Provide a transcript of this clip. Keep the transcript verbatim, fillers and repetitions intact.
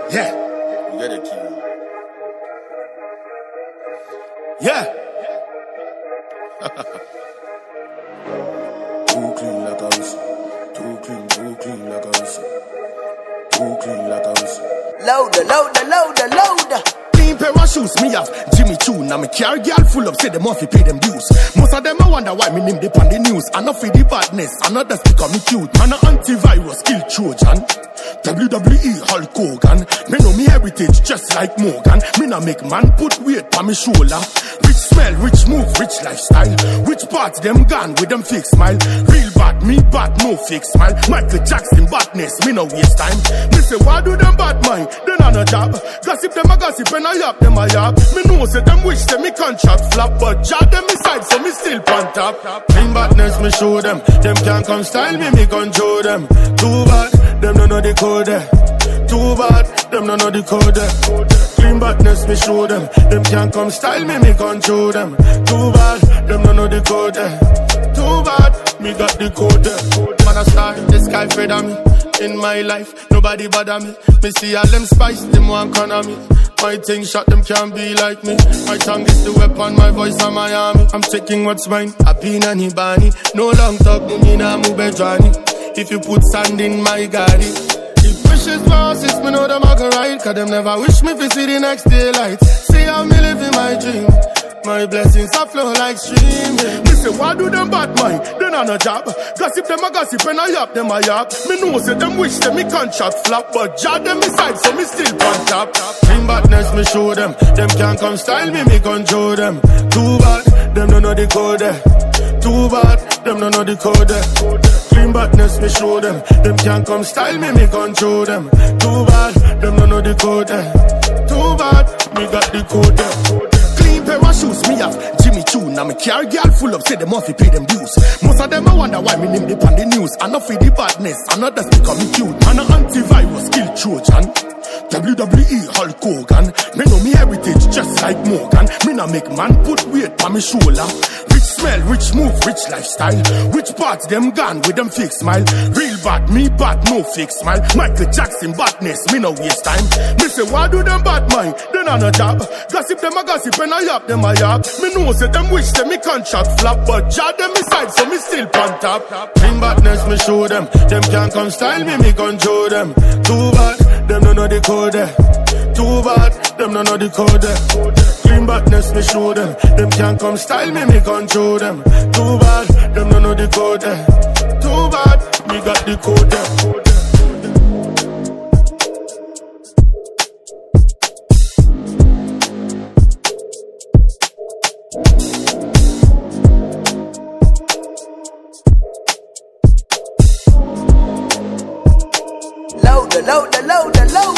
Yeah. You get a key. Yeah. Too clean like a house. Too clean, too clean like a house. Too clean like a house. Louder, louder, louder, louder. Clean pair of shoes, me have Jimmy Choo. Now me carry girl full up, say them off, pay them dues. Most of them I wonder why me name they on the news. I not feed the badness, I not just because me cute. Man a antivirus, kill Trojan. W W E Hulk Hogan. Me know me heritage just like Morgan. Me na make man put weight on me shoulder. Rich smell, rich move, rich lifestyle. Which parts them gone with them fake smile? Real bad, me bad, no fake smile. Michael Jackson badness, me no waste time. Me say why do them bad mind? They not no job. Gossip them a gossip and I yap them a yap. Me know say them wish them me contract flop, but jar them inside so me still on top. Clean badness me show them. Them can't come style me, me control them. Too bad. Them no know the code there. Too bad, them no know the code there. Clean badness, me show them. Them can't come style me, me control them. Too bad, them no know the code there. Too bad, me got the code there. Man a star, the sky feather me. In my life, nobody bother me. Me see all them spice, them want corner me. My thing shot, them can't be like me. My tongue is the weapon, my voice on my army. I'm taking what's mine, I been a nibani. No long talk, me nah move a Johnny. If you put sand in my garden, if wishes passes, me know them I can ride. Cause them never wish me to see the next daylight. See how me living my dream. My blessings are flow like stream. Me say why do them bad mind? They not no job. Gossip them a gossip and I yap them a yap. Me know say them wish them me contract flop, but jar them inside so me still on top. Clean badness me show them. Them can't come style me, me control them. Too bad, them don't know the code there. Too bad, them don't know the code there. Clean badness me show them. Them can't come style me, me control them. Too bad, them don't know the code there. Too bad, me got the code there. Clean pair of shoes, me have Jimmy Choo. Now me carry girl full up, say them off, pay them dues. Most of them I wonder why me name they on the news. I not feed the badness, I not just because me cute. Man a antivirus, kill Trojan. W W E Hulk Hogan. Me know me heritage just like Morgan. Me na make man put weight on me shoulder. Rich smell, rich move, rich lifestyle. Which parts them gone with them fake smile? Real bad, me bad, no fake smile. Michael Jackson badness, me no waste time. Me say why do them bad mind? They not no job. Gossip them a gossip and I yap them a yap. Me know say them wish them me contract flop, but jar them inside so me still on top. Clean badness me show them. Them can't come style me, me control them. Too bad, them no know the code there. Too bad, them no know the code there. Clean badness me show them. Them can't come style me, me control them. Too bad, them no know the code there. Too bad, me got the code there. Louder, louder, louder, louder.